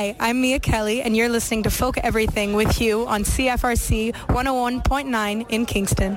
Hi, I'm Mia Kelly, and you're listening to Folk Everything with Hugh on CFRC 101.9 in Kingston.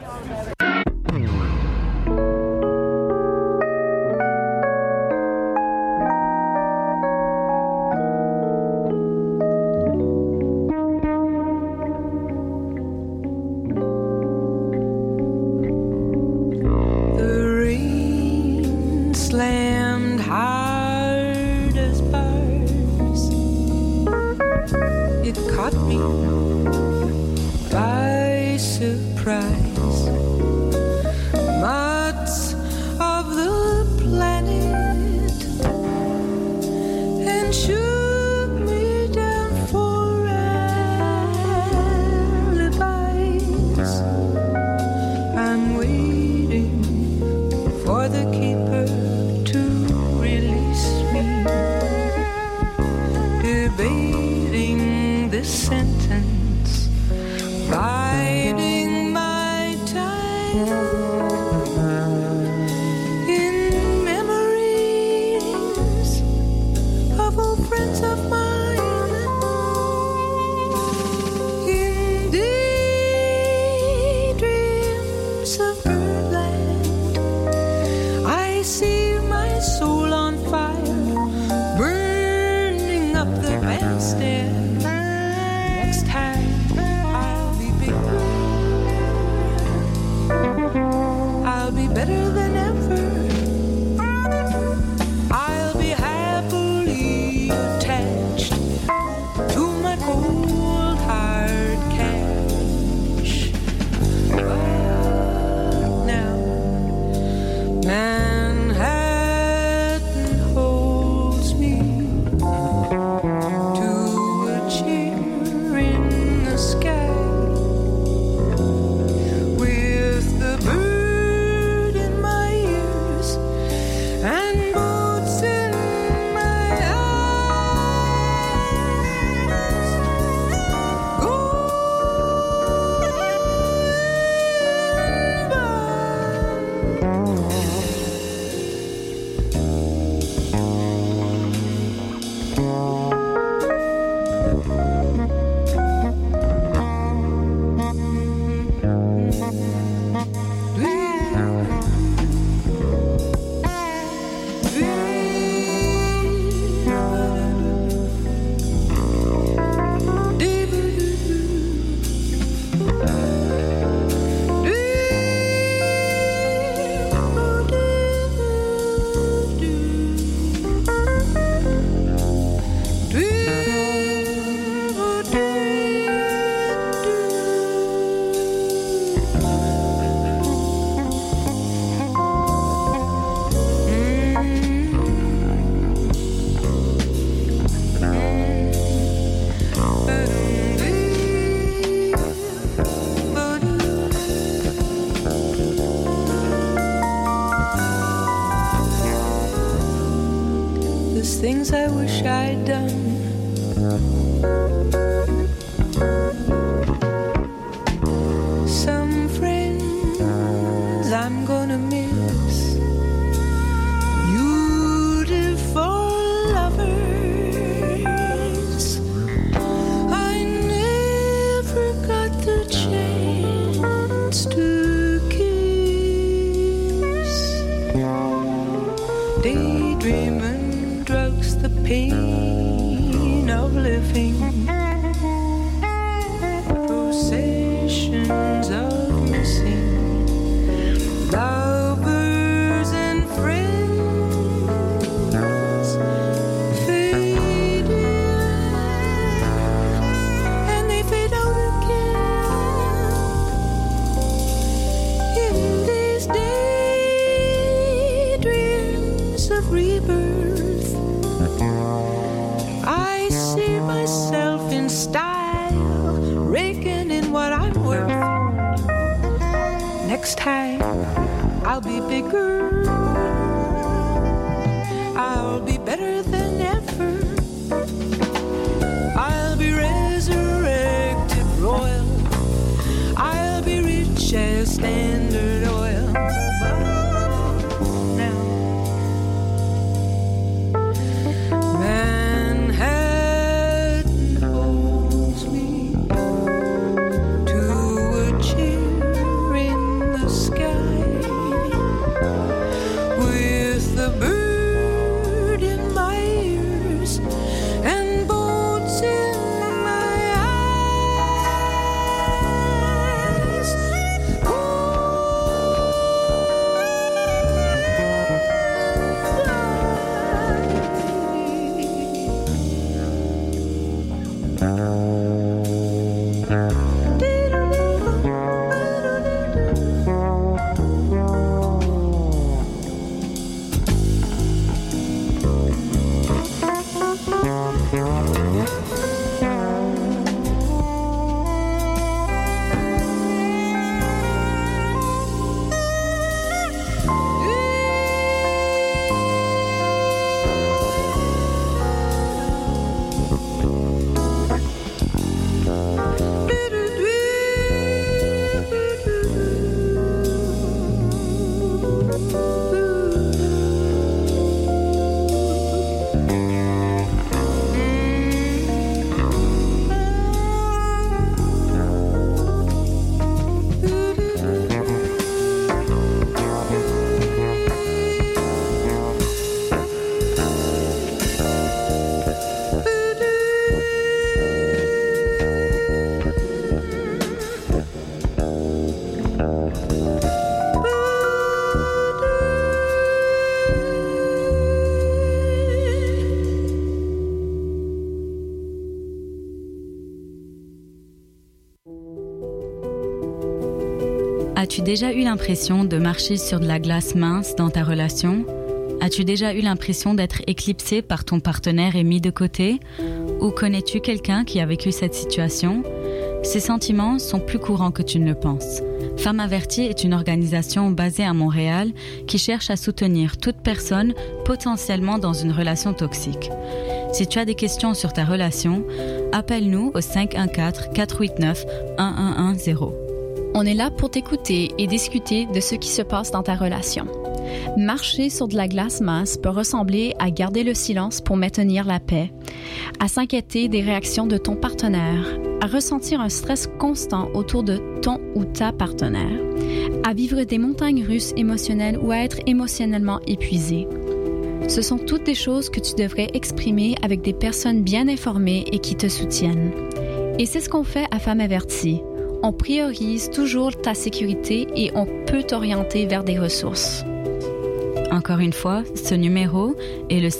Things I wish I'd done. Some friends I'm gonna miss. Beautiful lovers I never got the chance to kiss. Daydreaming drugs the pain of living. Processions of missing lovers and friends fade in, and they fade out again in these daydreams of rebirth. I see myself in style, raking in what I'm worth. Next time I'll be bigger, I'll be better than ever. I'll be resurrected royal, I'll be rich as Standard Oil. Now Manhattan As-tu déjà eu l'impression de marcher sur de la glace mince dans ta relation? As-tu déjà eu l'impression d'être éclipsé par ton partenaire et mis de côté? Ou connais-tu quelqu'un qui a vécu cette situation? Ces sentiments sont plus courants que tu ne le penses. Femmes Averties est une organisation basée à Montréal qui cherche à soutenir toute personne potentiellement dans une relation toxique. Si tu as des questions sur ta relation, appelle-nous au 514-489-1110. On est là pour t'écouter et discuter de ce qui se passe dans ta relation. Marcher sur de la glace mince peut ressembler à garder le silence pour maintenir la paix, à s'inquiéter des réactions de ton partenaire, à ressentir un stress constant autour de ton ou ta partenaire, à vivre des montagnes russes émotionnelles ou à être émotionnellement épuisé. Ce sont toutes des choses que tu devrais exprimer avec des personnes bien informées et qui te soutiennent. Et c'est ce qu'on fait à Femmes Averties. On priorise toujours ta sécurité et on peut t'orienter vers des ressources. Encore une fois, ce numéro est le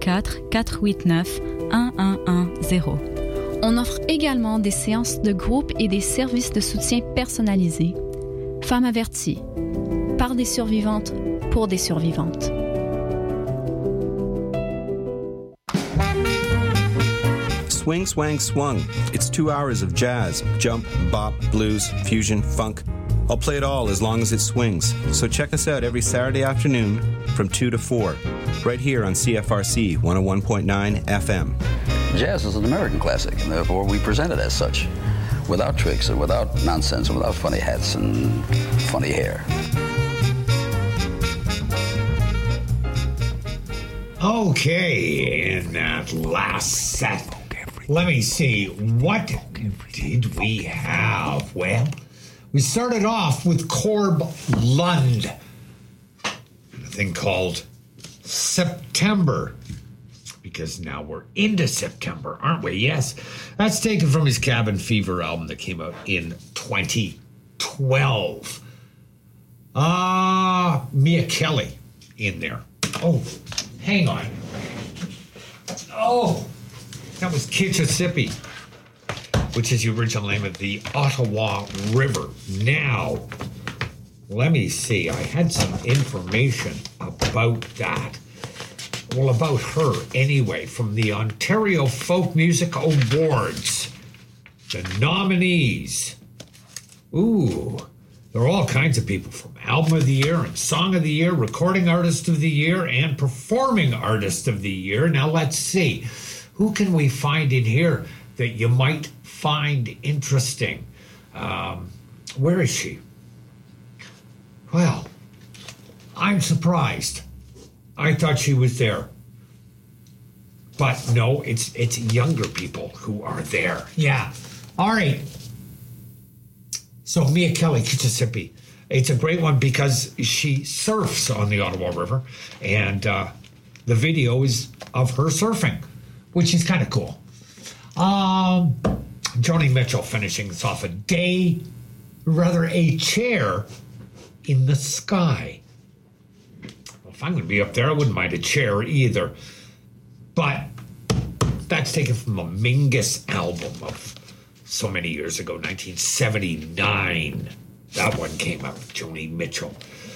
514-489-1110. On offre également des séances de groupe et des services de soutien personnalisés. Femmes Averties, par des survivantes, pour des survivantes. Swing, swang, swung. It's 2 hours of jazz, jump, bop, blues, fusion, funk. I'll play it all as long as it swings. So check us out every Saturday afternoon from 2 to 4, right here on CFRC 101.9 FM. Jazz is an American classic, and therefore we present it as such, without tricks and without nonsense and without funny hats and funny hair. Okay, in that last set, let me see, what did we have? Well, we started off with Corb Lund, a thing called September, because now we're into September, aren't we? Yes, that's taken from his Cabin Fever album that came out in 2012. Mia Kelly in there. Oh, hang on. Oh, that was Kitchissippi, which is the original name of the Ottawa River. Now, let me see. I had some information about that. Well, about her anyway, from the Ontario Folk Music Awards. The nominees. Ooh, there are all kinds of people from Album of the Year and Song of the Year, Recording Artist of the Year, and Performing Artist of the Year. Now, let's see. Who can we find in here that you might find interesting? Where is she? Well, I'm surprised. I thought she was there. But no, it's younger people who are there. Yeah. All right. So Mia Kelly, Kitchissippi. It's a great one because she surfs on the Ottawa River, and the video is of her surfing, which is kind of cool. Joni Mitchell finishing this off, a chair in the sky. Well, if I'm going to be up there, I wouldn't mind a chair either. But that's taken from the Mingus album of so many years ago, 1979. That one came out with Joni Mitchell.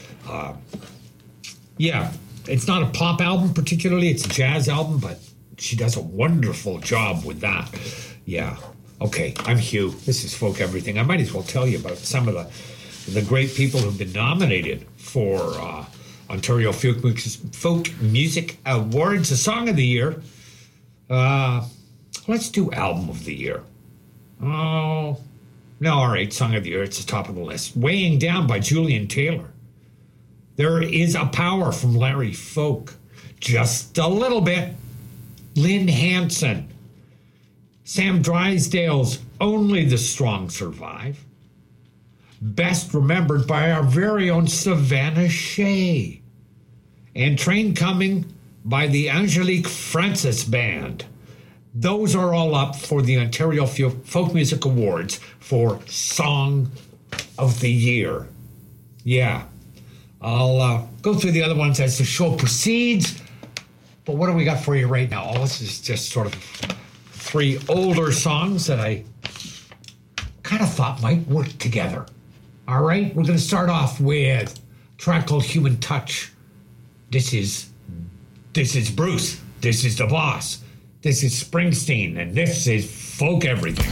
Yeah, it's not a pop album particularly, it's a jazz album, but she does a wonderful job with that. Yeah. Okay, I'm Hugh. This is Folk Everything. I might as well tell you about some of the great people who've been nominated for Ontario Folk Music Awards. The Song of the Year. Let's do Album of the Year. Oh, no, all right, Song of the Year. It's the top of the list. Weighing Down by Julian Taylor. There Is a Power from Larry Folk. Just a Little Bit. Lynn Hanson. Sam Drysdale's Only the Strong Survive. Best Remembered by our very own Savannah Shea. And Train Coming by the Angelique Francis Band. Those are all up for the Ontario Folk Music Awards for Song of the Year. Yeah. I'll go through the other ones as the show proceeds. But what do we got for you right now? Oh, this is just sort of 3 older songs that I kind of thought might work together. All right, we're going to start off with a track called Human Touch. This is Bruce. This is the boss. This is Springsteen, and this is Folk Everything.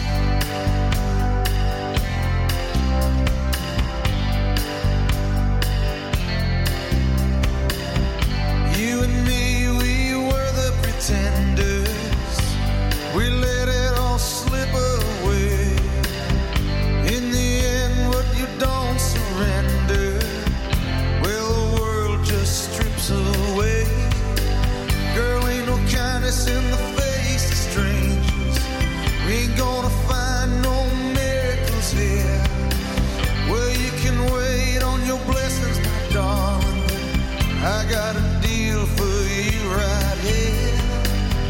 You and me, we were the pretenders. We let it all slip away. In the end, what you don't surrender, well, the world just strips away. Girl, ain't no kindness in the face of strangers. We ain't gonna find no miracles here. Well, you can wait on your blessings, my darling. I got a deal for you right here.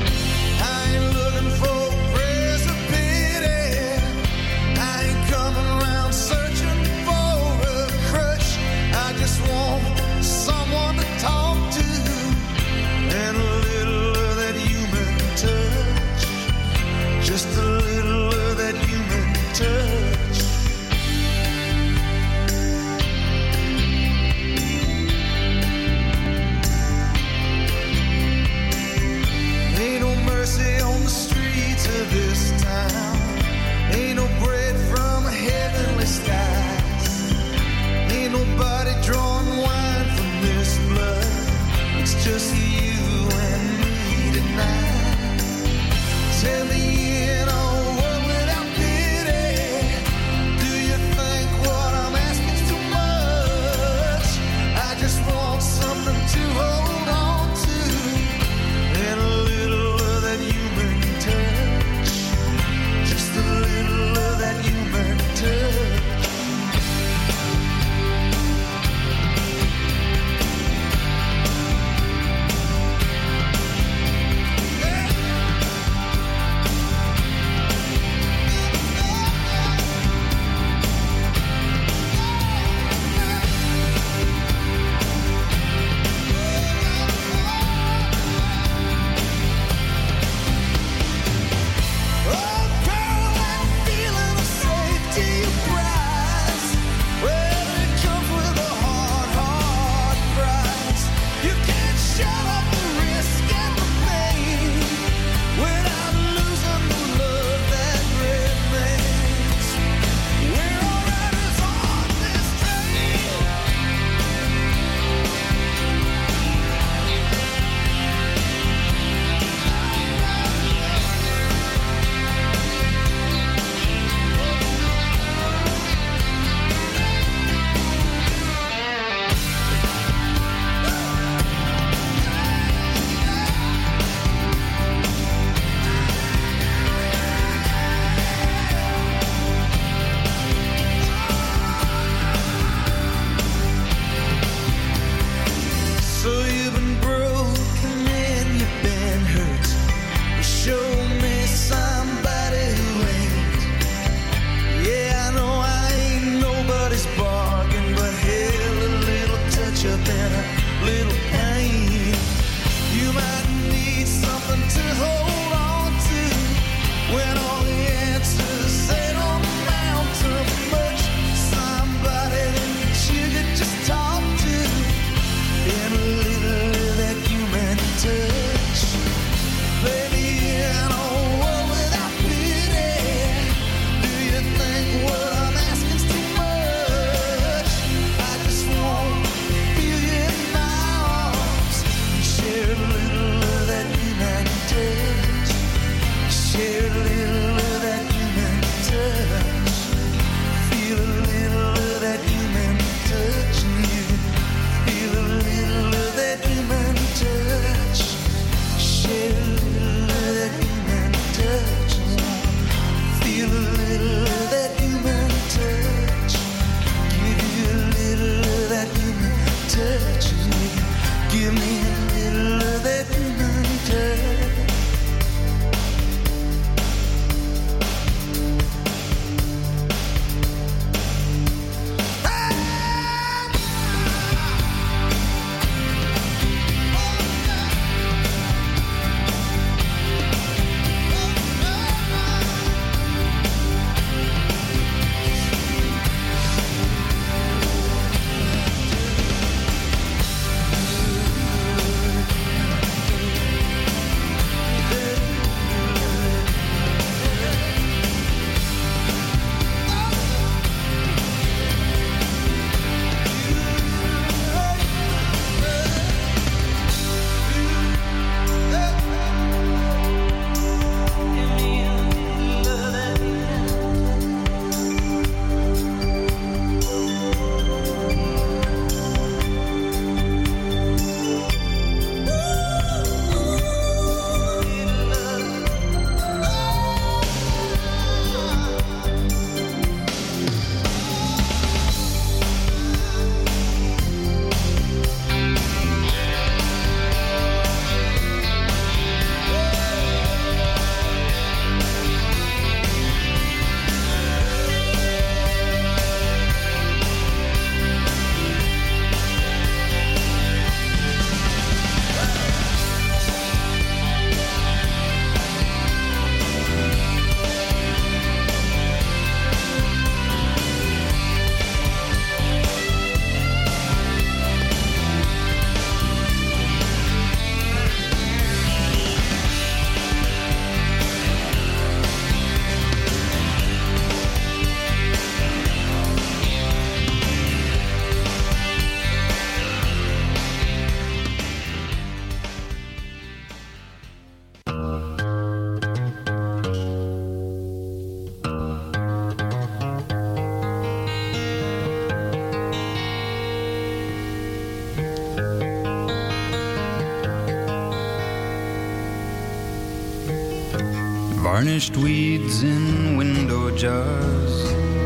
Tarnished weeds in window jars,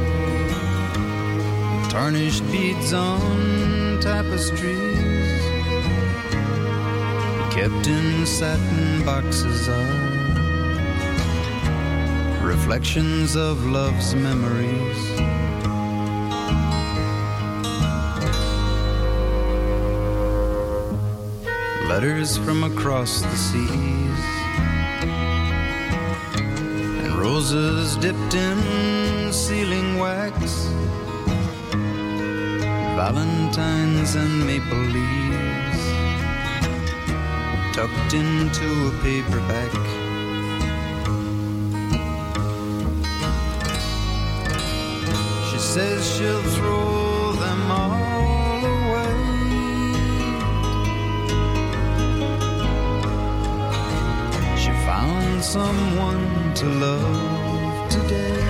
tarnished beads on tapestries, kept in satin boxes are reflections of love's memories. Letters from across the seas, and roses dipped in sealing wax, valentines and maple leaves tucked into a paperback. She says she'll throw them all away. She found someone to love today.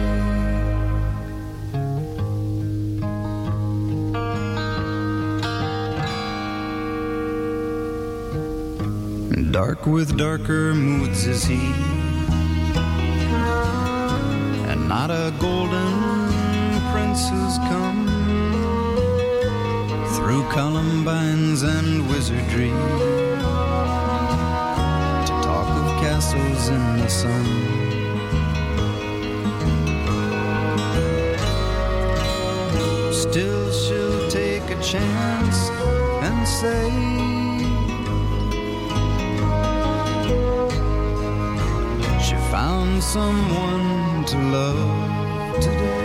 Dark with darker moods is he, and not a golden prince who's come through columbines and wizardry to talk of castles in the sun. Still she'll take a chance and say, found someone to love today.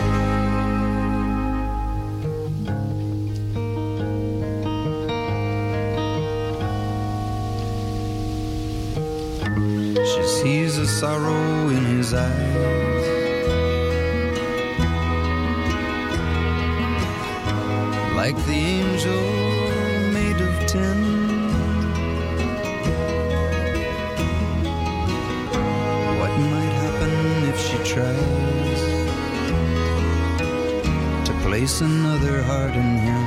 She sees a sorrow in his eyes, like the angel made of tin. Tries to place another heart in him.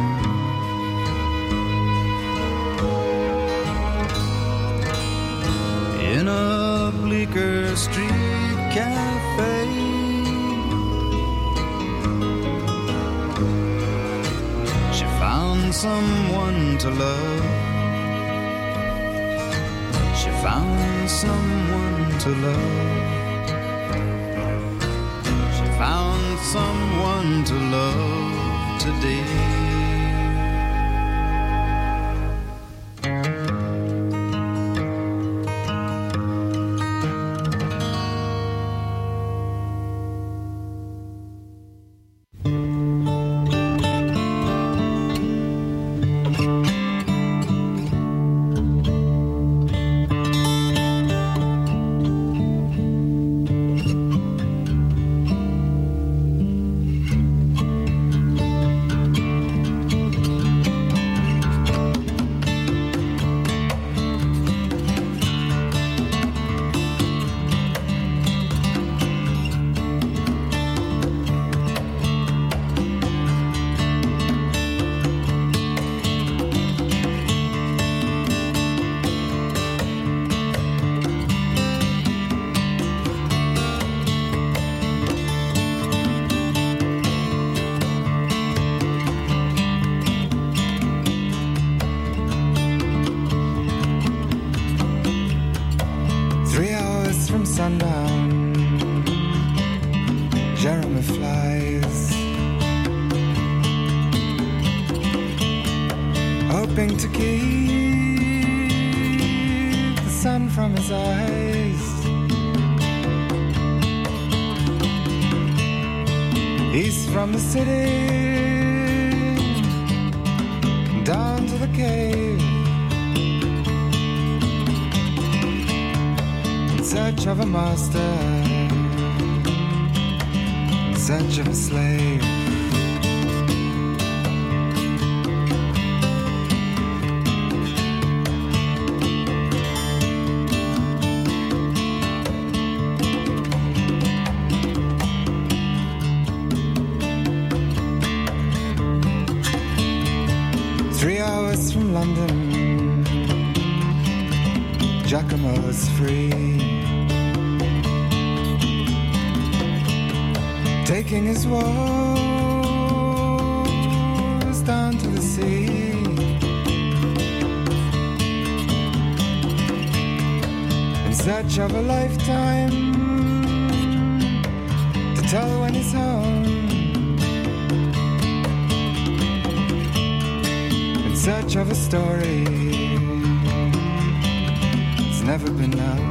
In a bleaker street cafe, she found someone to love. She found someone to love. Found someone to love today. From the city down to the cave, in search of a master, in search of a slave. Giacomo's free. taking his woes down to the sea. In search of a lifetime to tell when he's home. In search of a story that's never been known.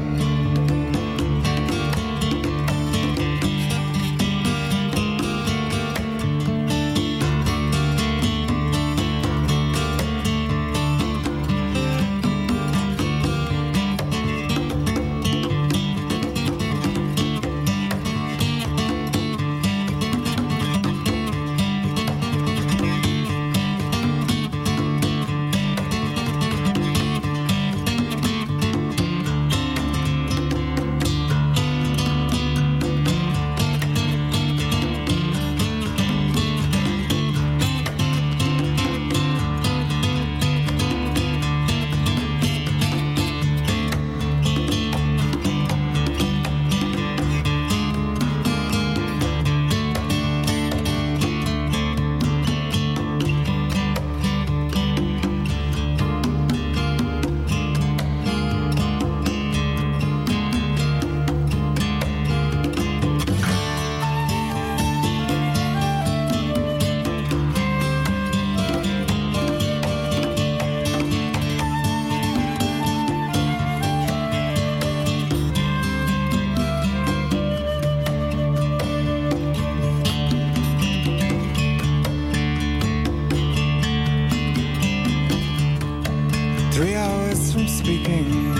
3 hours from speaking,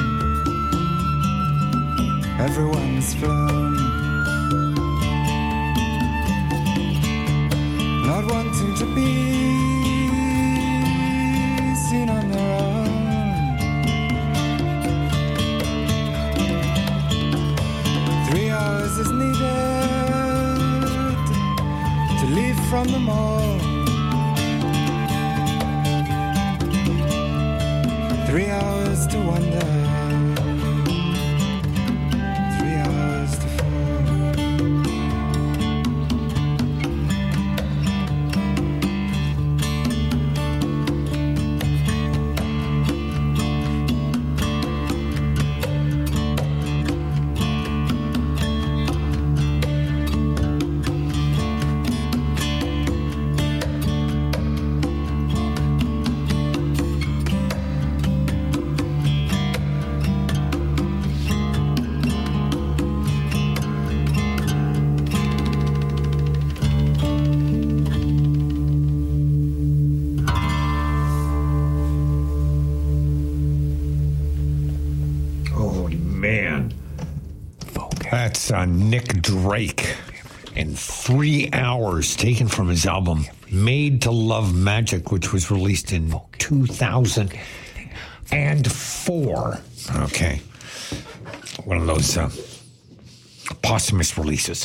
everyone's flown. Not wanting to be seen on their own. Three hours is needed to leave from the mall. 3 hours to wonder, 3 hours to fall. That's Nick Drake in 3 hours, taken from his album Made to Love Magic, which was released in 2004. Okay. One of those posthumous releases.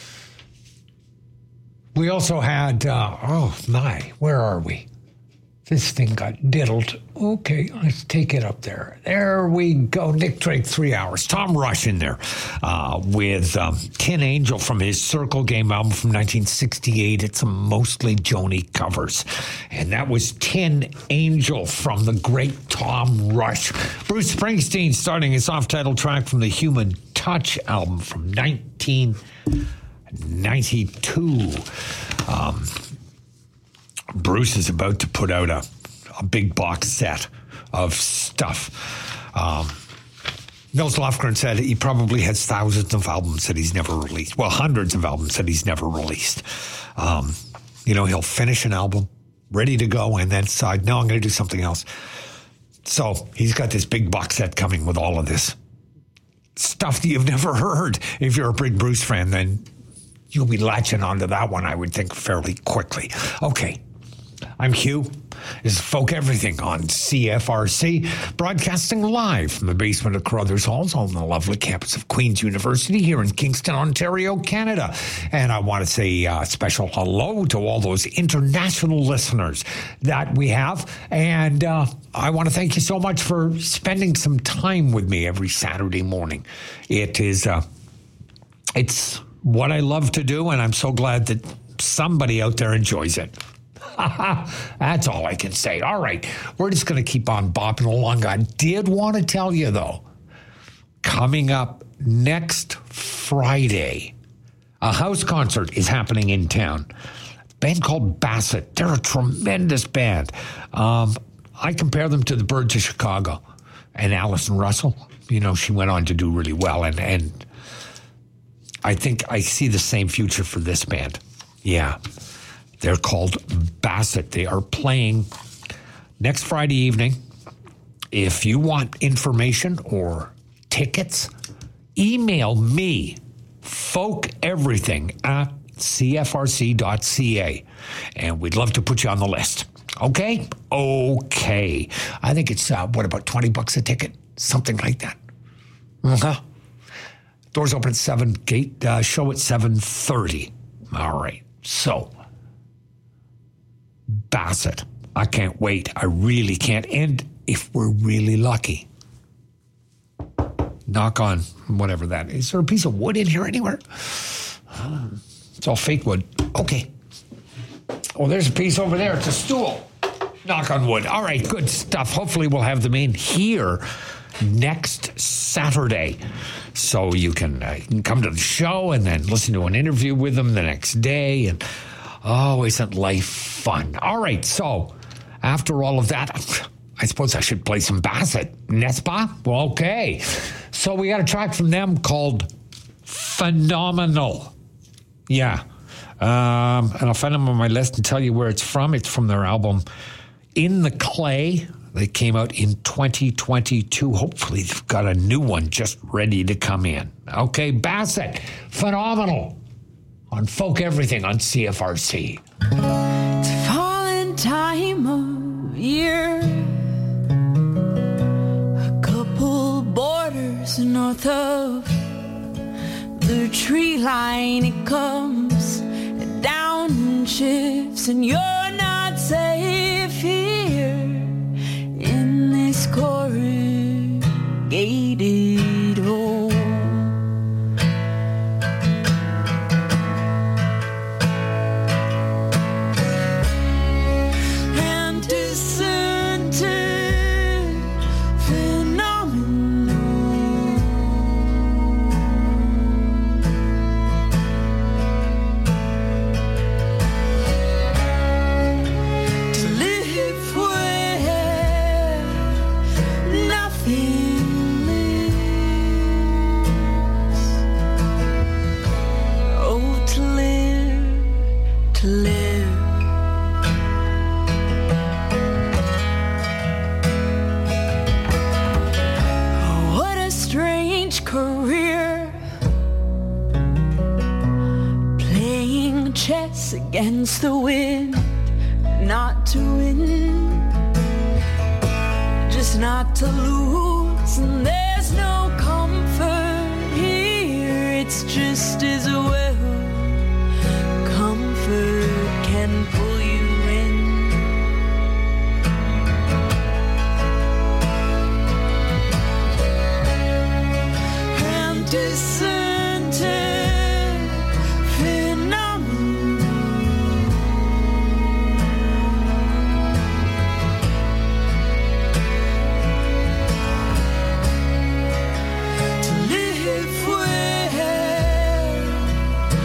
We also had, where are we? This thing got diddled. Okay, let's take it up there. There we go. Nick Drake, 3 hours. Tom Rush in there with Tin Angel from his Circle Game album from 1968. It's a mostly Joni covers. And that was Tin Angel from the great Tom Rush. Bruce Springsteen starting his off-title track from the Human Touch album from 1992. Bruce is about to put out a big box set of stuff. Nils Lofgren said he probably has thousands of albums that he's never released. Well, hundreds of albums that he's never released. He'll finish an album, ready to go, and then decide, no, I'm going to do something else. So he's got this big box set coming with all of this stuff that you've never heard. If you're a big Bruce fan, then you'll be latching onto that one, I would think, fairly quickly. Okay. I'm Hugh. This is Folk Everything on CFRC, broadcasting live from the basement of Carruthers Halls on the lovely campus of Queen's University here in Kingston, Ontario, Canada. And I want to say a special hello to all those international listeners that we have. And I want to thank you so much for spending some time with me every Saturday morning. It's what I love to do, and I'm so glad that somebody out there enjoys it. That's all I can say. All right, we're just going to keep on bopping along. I did want to tell you, though, coming up next Friday, a house concert is happening in town. A band called Bassett. They're a tremendous band. I compare them to the Birds of Chicago and Alison Russell. You know, she went on to do really well, and I think I see the same future for this band. Yeah. They're called Bassett. They are playing next Friday evening. If you want information or tickets, email me, folkeverything@cfrc.ca, and we'd love to put you on the list. Okay? Okay. I think it's, about $20 a ticket? Something like that. Uh-huh. Doors open at 7, gate show at 7:30. All right. So, Bassett. I can't wait. I really can't. And if we're really lucky, knock on whatever that is. Is there a piece of wood in here anywhere? It's all fake wood. Okay. Oh, there's a piece over there. It's a stool. Knock on wood. All right, good stuff. Hopefully we'll have them in here next Saturday. So you can come to the show and then listen to an interview with them the next day. And oh, isn't life fun? All right, so after all of that, I suppose I should play some Bassett. N'est-ce pas? Well, okay. So we got a track from them called Phenomenal. Yeah. And I'll find them on my list and tell you where it's from. It's from their album In the Clay. They came out in 2022. Hopefully they've got a new one just ready to come in. Okay, Bassett, Phenomenal on Folk Everything on CFRC. It's a falling time of year, a couple borders north of the tree line. It comes down and shifts, and you're not safe here in this corrugated hole. And dissented phenomenal, to live where nothing lives. Oh, to live. What a strange career, playing chess against the wind, not to win, just not to lose. And there's no comfort here, it's just as well comfort can pull you in. And dissented phenomenal, to live where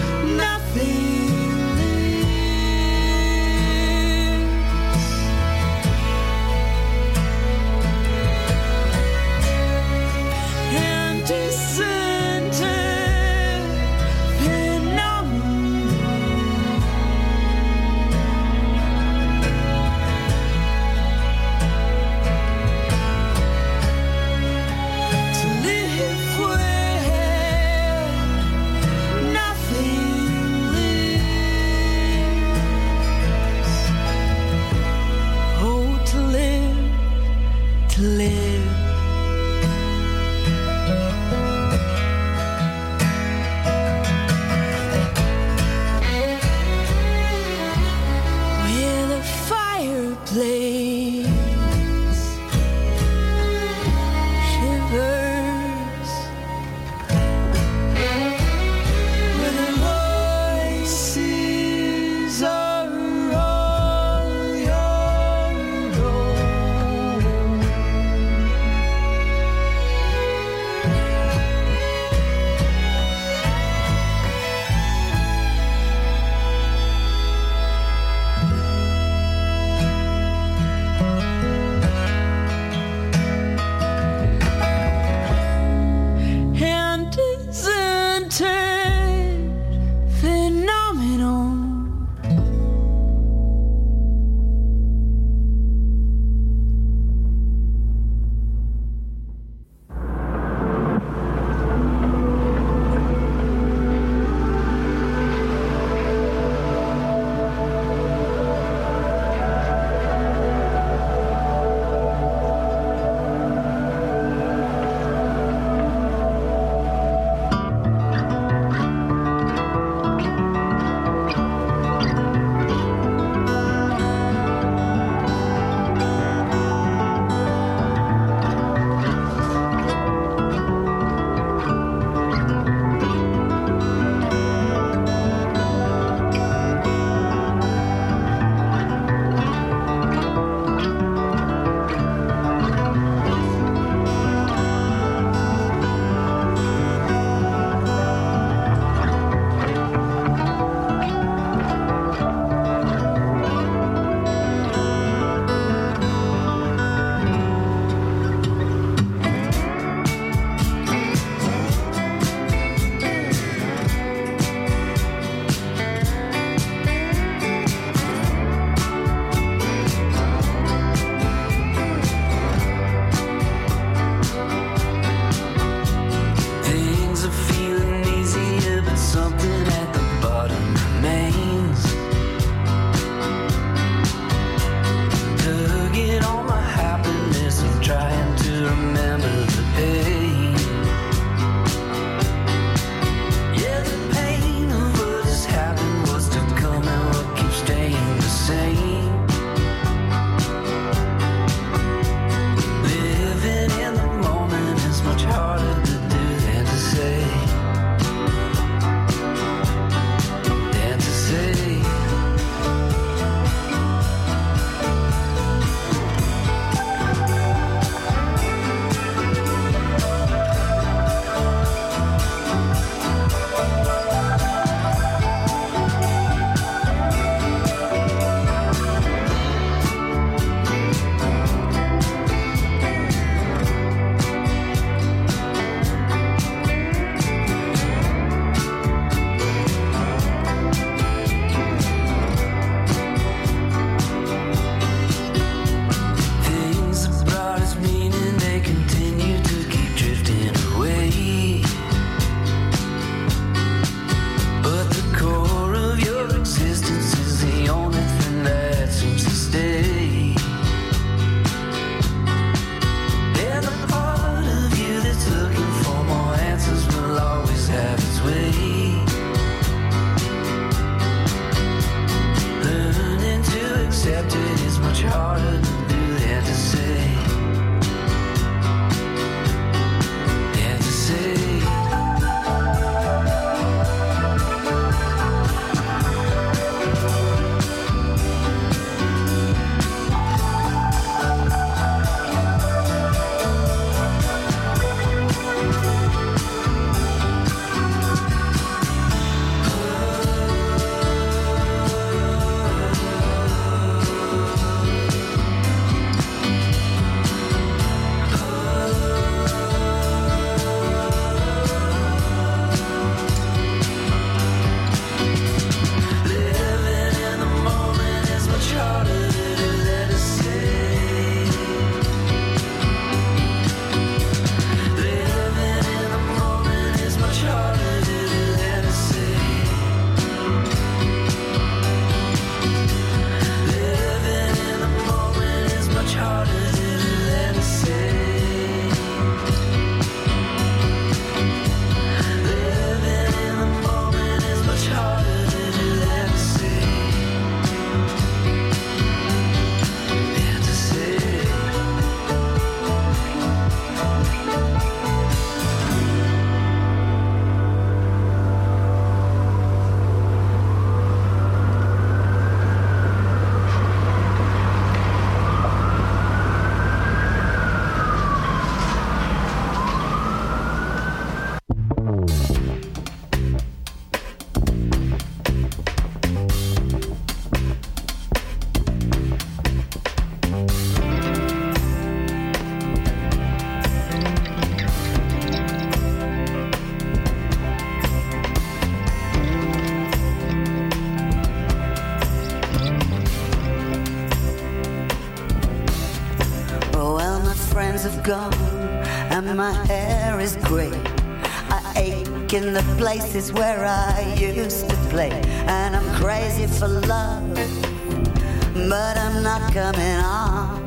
gone and my hair is grey. I ache in the places where I used to play, and I'm crazy for love, but I'm not coming on.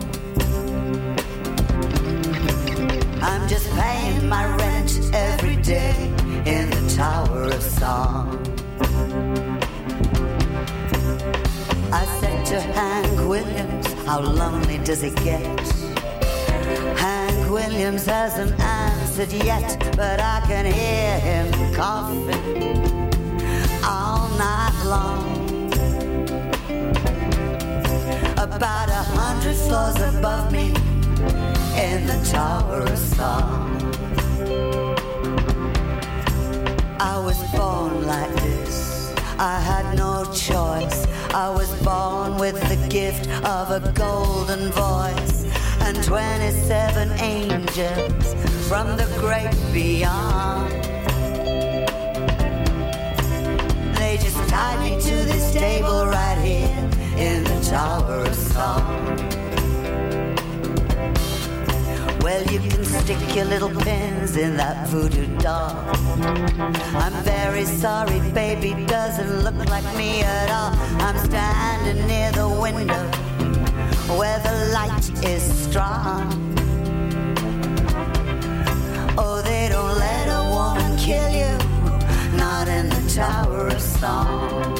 I'm just paying my rent every day in the Tower of Song. I said to Hank Williams, how lonely does it get? Hank Williams hasn't answered yet, but I can hear him coughing all night long. About 100 floors above me in the Tower of Song. I was born like this, I had no choice. I was born with the gift of a golden voice and 27 angels from the great beyond. They just tied me to this table right here in the Tower of Song. Well, you can stick your little pins in that voodoo doll. I'm very sorry, baby, doesn't look like me at all. I'm standing near the window where the light is strong. Oh, they don't let a woman kill you, not in the Tower of Song.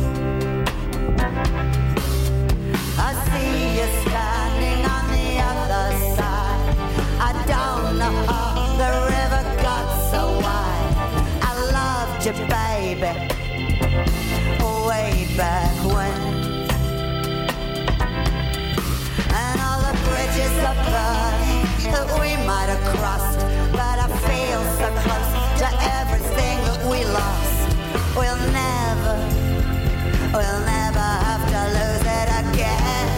I see you standing on the other side. I don't know how the river got so wide. I loved you, baby, way back when. And all the bridges are burning that we might have crossed, but I feel so close to everything that we lost. We'll never have to lose it again.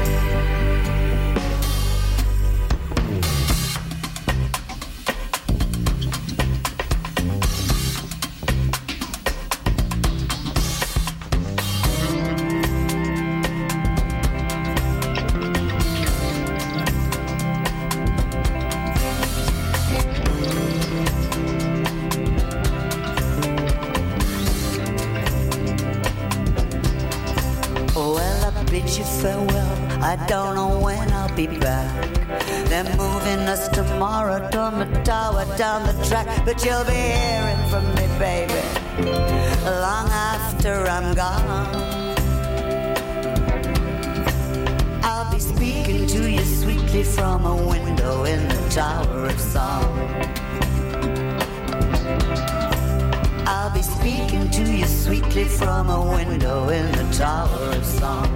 Farewell, I don't know when I'll be back. They're moving us tomorrow to my tower down the track, but you'll be hearing from me, baby, long after I'm gone. I'll be speaking to you sweetly from a window in the Tower of Song. I'll be speaking to you sweetly from a window in the Tower of Song.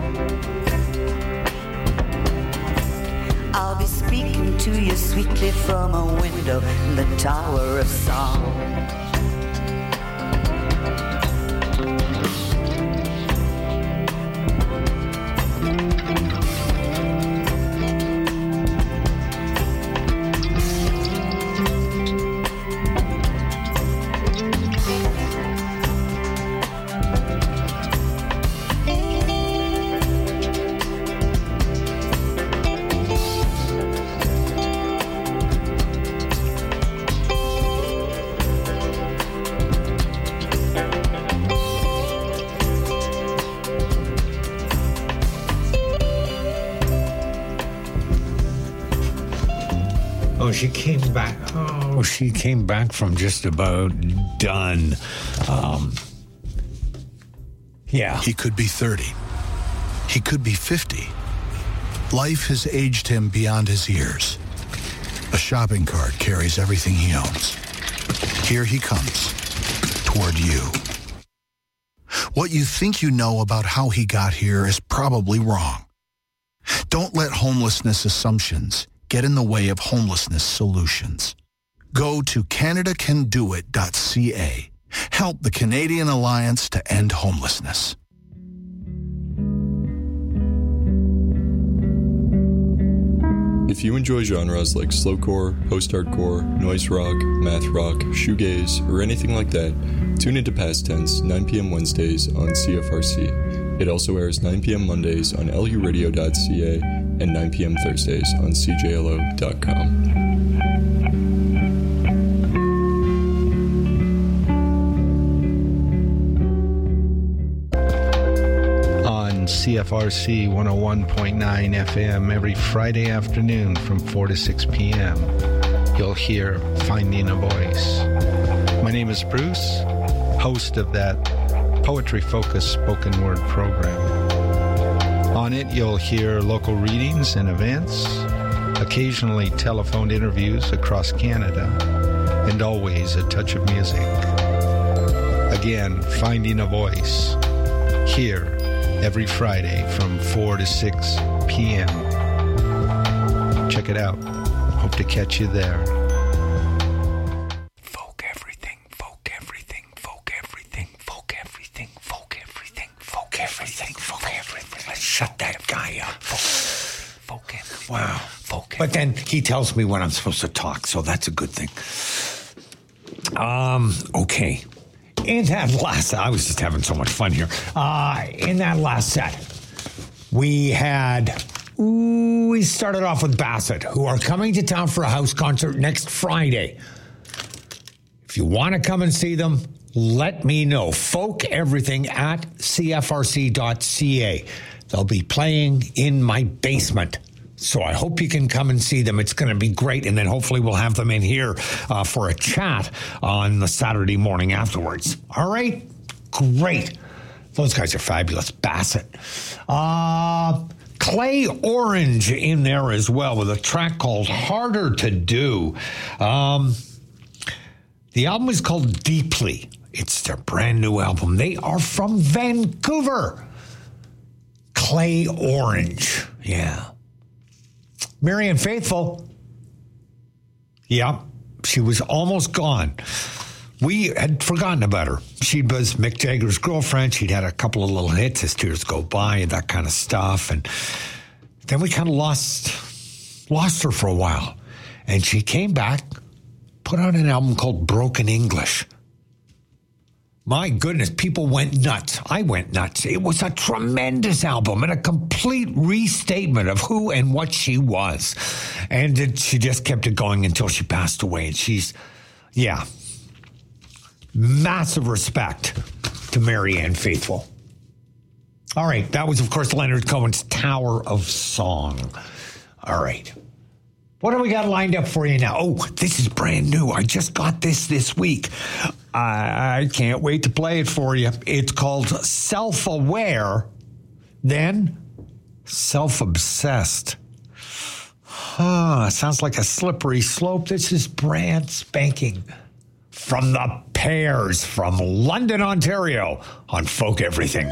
I'll be speaking to you sweetly from a window in the Tower of Song. She came back. Oh, she came back from just about done. Yeah. He could be 30. He could be 50. Life has aged him beyond his years. A shopping cart carries everything he owns. Here he comes, toward you. What you think you know about how he got here is probably wrong. Don't let homelessness assumptions get in the way of homelessness solutions. Go to CanadaCanDoIt.ca. Help the Canadian Alliance to End Homelessness. If you enjoy genres like slowcore, post-hardcore, noise rock, math rock, shoegaze, or anything like that, tune into Past Tense, 9 p.m. Wednesdays on CFRC. It also airs 9 p.m. Mondays on luradio.ca and 9 p.m. Thursdays on cjlo.com. on CFRC 101.9 FM every Friday afternoon from 4 to 6 p.m. You'll hear Finding a Voice. My name is Bruce, host of that poetry-focused spoken word program. On it, you'll hear local readings and events, occasionally telephoned interviews across Canada, and always a touch of music. Again, Finding a Voice, here every Friday from 4 to 6 p.m. Check it out. Hope to catch you there. Folk everything, folk everything, folk everything, folk everything, folk everything, folk everything, folk everything. Let's shut that guy up. Folk everything. Wow. Folk everything. But then he tells me when I'm supposed to talk, so that's a good thing. Okay. In that last, I was just having so much fun here. In that last set, we started off with Bassett, who are coming to town for a house concert next Friday. If you want to come and see them, let me know. Folk Everything at cfrc.ca. They'll be playing in my basement. So I hope you can come and see them. It's going to be great. And then hopefully we'll have them in here for a chat on the Saturday morning afterwards. All right? Great. Those guys are fabulous. Bassett. Clay Orange in there as well with a track called Harder to Do. The album is called Deeply. It's their brand new album. They are from Vancouver. Clay Orange. Yeah. Marianne Faithfull. Yeah, she was almost gone. We had forgotten about her. She was Mick Jagger's girlfriend. She'd had a couple of little hits as years go by and that kind of stuff. And then we kind of lost her for a while. And she came back, put out an album called Broken English. My goodness, people went nuts. I went nuts. It was a tremendous album and a complete restatement of who and what she was. And she just kept it going until she passed away. And she's, yeah, massive respect to Marianne Faithfull. All right, that was, of course, Leonard Cohen's Tower of Song. All right. What do we got lined up for you now? Oh, this is brand new. I just got this week. I can't wait to play it for you. It's called Self-Aware, then Self-Obsessed. Sounds like a slippery slope. This is brand spanking from the Pears from London, Ontario on Folk Everything.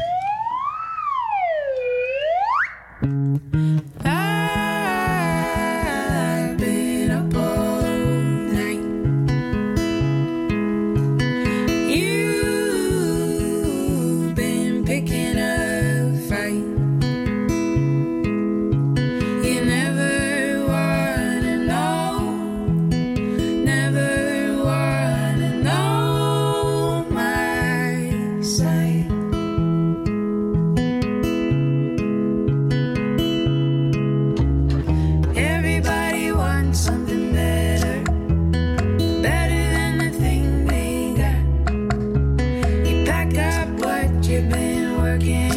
You've been working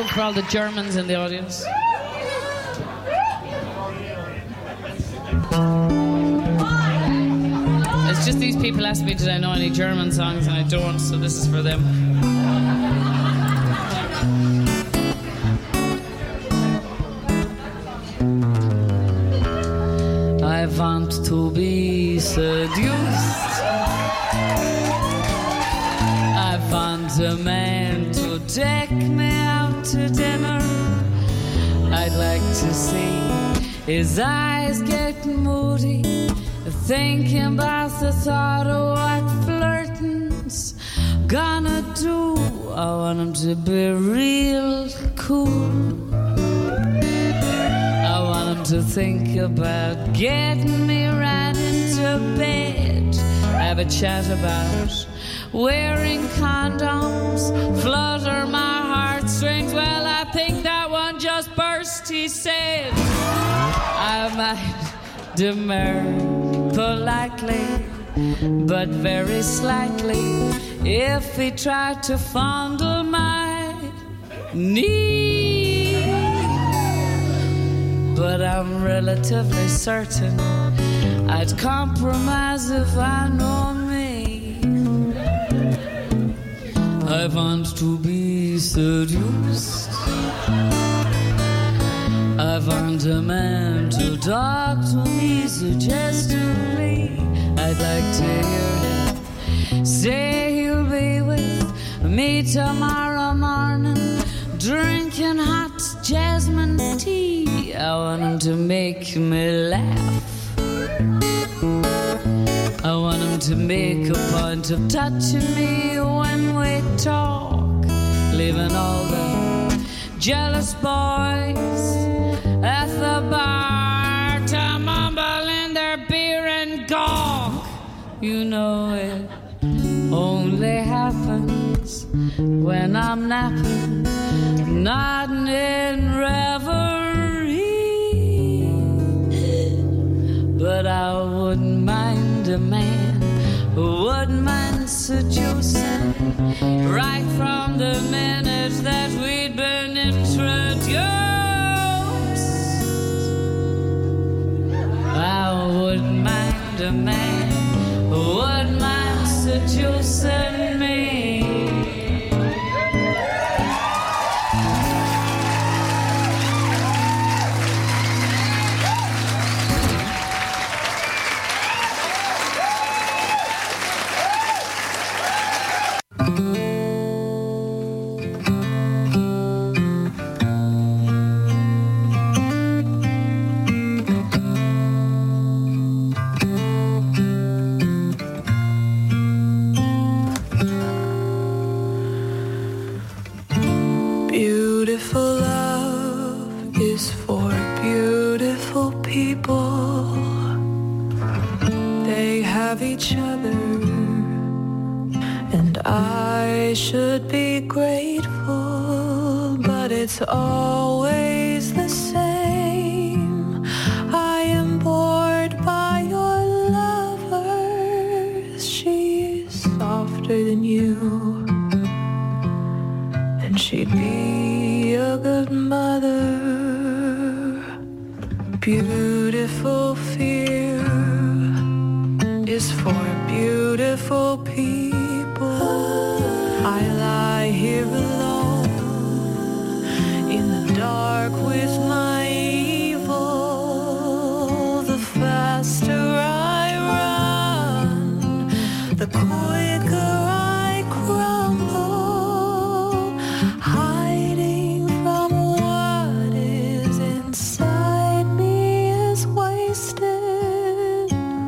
room for all the Germans in the audience. It's just these people ask me, did I know any German songs, and I don't, so this is for them. I want to be seduced. I want a man to take me out to dinner. I'd like to see his eyes get moody, thinking about the thought of what flirting's gonna do. I want him to be real cool. I want him to think about getting me right into bed. Have a chat about wearing condoms, flutter my heartstrings. Well, I think that one just burst, he said. I might demur politely, but very slightly, if he tried to fondle my knee. But I'm relatively certain I'd compromise if I know me. I want to be seduced. I want a man to talk to me suggestively. I'd like to hear him say he'll be with me tomorrow morning, drinking hot jasmine tea. I want him to make me laugh. I want him to make a point of touching me when we talk, leaving all the jealous boys at the bar to mumble in their beer and gawk. You know it only happens when I'm napping, nodding in reverie. But I wouldn't mind a man who wouldn't mind seducing right from the minute that we'd been introduced. I wouldn't mind a man who wouldn't mind seducing me. Beautiful love is for beautiful people. They have each other, and I should be grateful, but it's always the same. I am bored by your lovers. She's softer than you, and she'd be a good mother. Beautiful fear is for beautiful people. I lie here alone in the dark with my evil. The faster I run, the quicker I crumble, hiding from what is inside me is wasted.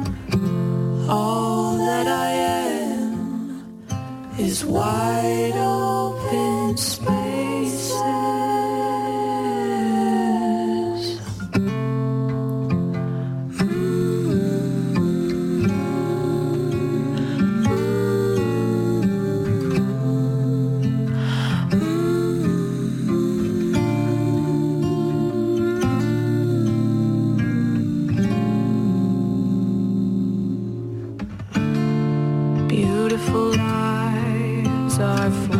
All that I am is wide open spaces. Beautiful lives are for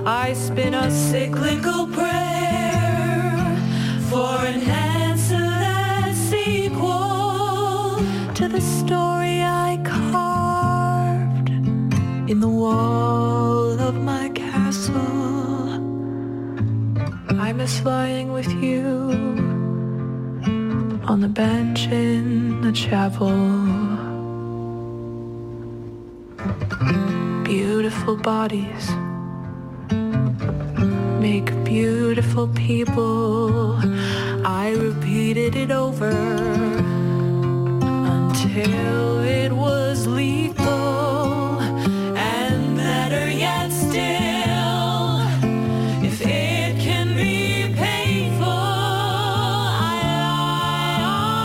I spin a cyclical prayer for an answer that's equal to the story I carved in the wall of my castle. I miss lying with you on the bench in the chapel. Beautiful bodies make beautiful people. I repeated it over until it was lethal, and better yet still, if it can be painful, I lie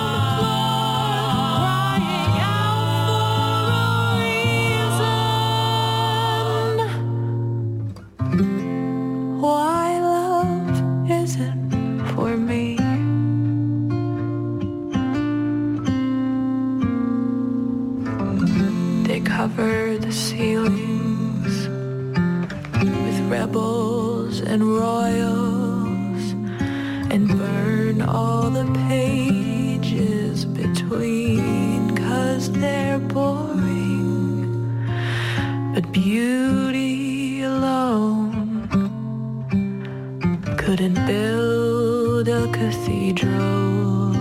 on the floor, crying out for a reason why love isn't for me. They cover the ceilings with rebels and royals and burn all the pages between, 'cause they're boring. But beauty alone couldn't build a cathedral.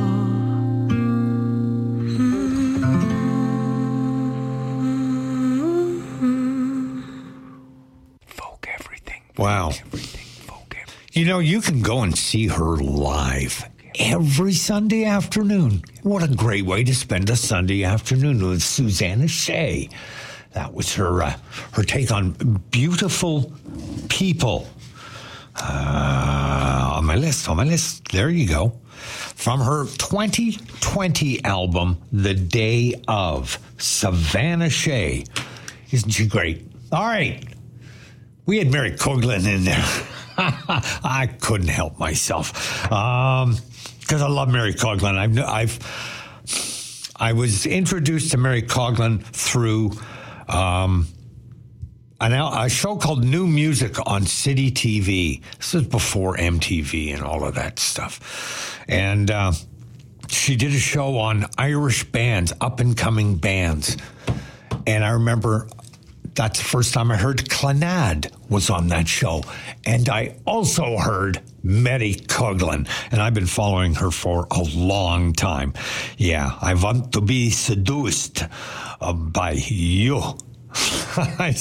Wow. You know, you can go and see her live every Sunday afternoon. What a great way to spend a Sunday afternoon with Susanna Shea. That was her take on beautiful people. On my list. There you go. From her 2020 album, The Day Of, Savannah Shea. Isn't she great? All right. We had Mary Coughlin in there. I couldn't help myself. Because I love Mary Coughlin. I was introduced to Mary Coughlin through a show called New Music on City TV. This was before MTV and all of that stuff. And she did a show on Irish bands, up-and-coming bands. And I remember that's the first time I heard Clannad was on that show. And I also heard Mary Coughlin. And I've been following her for a long time. Yeah, I want to be seduced by you.